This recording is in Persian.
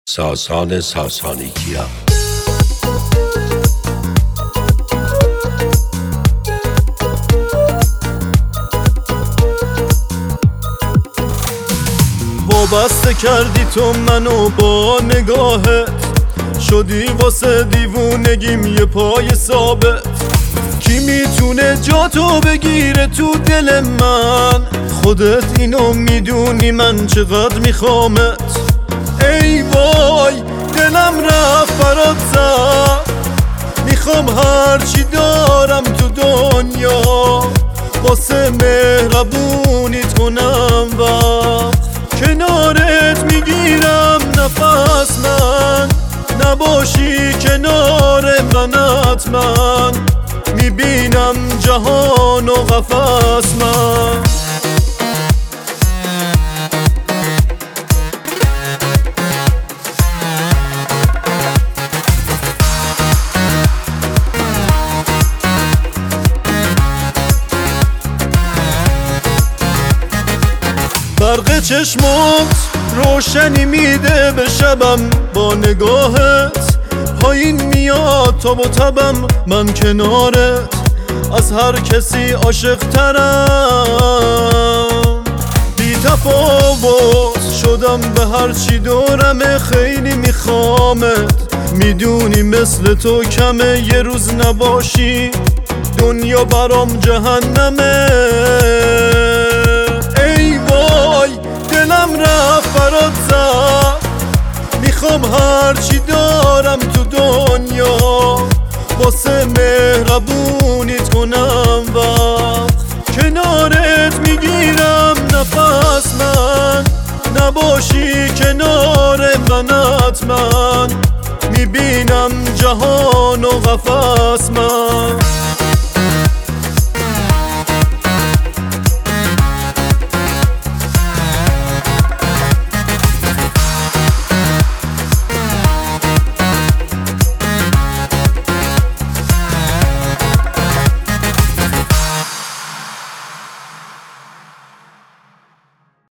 ساسان ساسانیکیا. وابسته کردی تو منو با نگاهت، شدی واسه دیوونگیم یه پای ثابت. کی میتونه جا تو بگیره تو دل من؟ خودت اینو میدونی من چقدر میخوامت. ای وای دلم رفت برات زد، میخوام هرچی دارم تو دنیا واسه مهربونیت کنم وقت. کنارت میگیرم نفس من، نباشی کنار من حتما میبینم جهان و قفس من. برق چشمات روشنی میده به شبم، با نگاهت پایین میاد تا و تبم. من کنارت از هر کسی عاشق ترم، بی تفاوت شدم به هر چی دورمه. خیلی میخوامت، میدونی مثل تو کمه. یه روز نباشی دنیا برام جهنمه. ای وای دلم رفت برات زد، میخوام هرچی دارم تو دنیا واسه مهربونیت کنم وقت. کنارت میگیرم نفس من، نباشی کنار من حتما میبینم جهان و قفس من.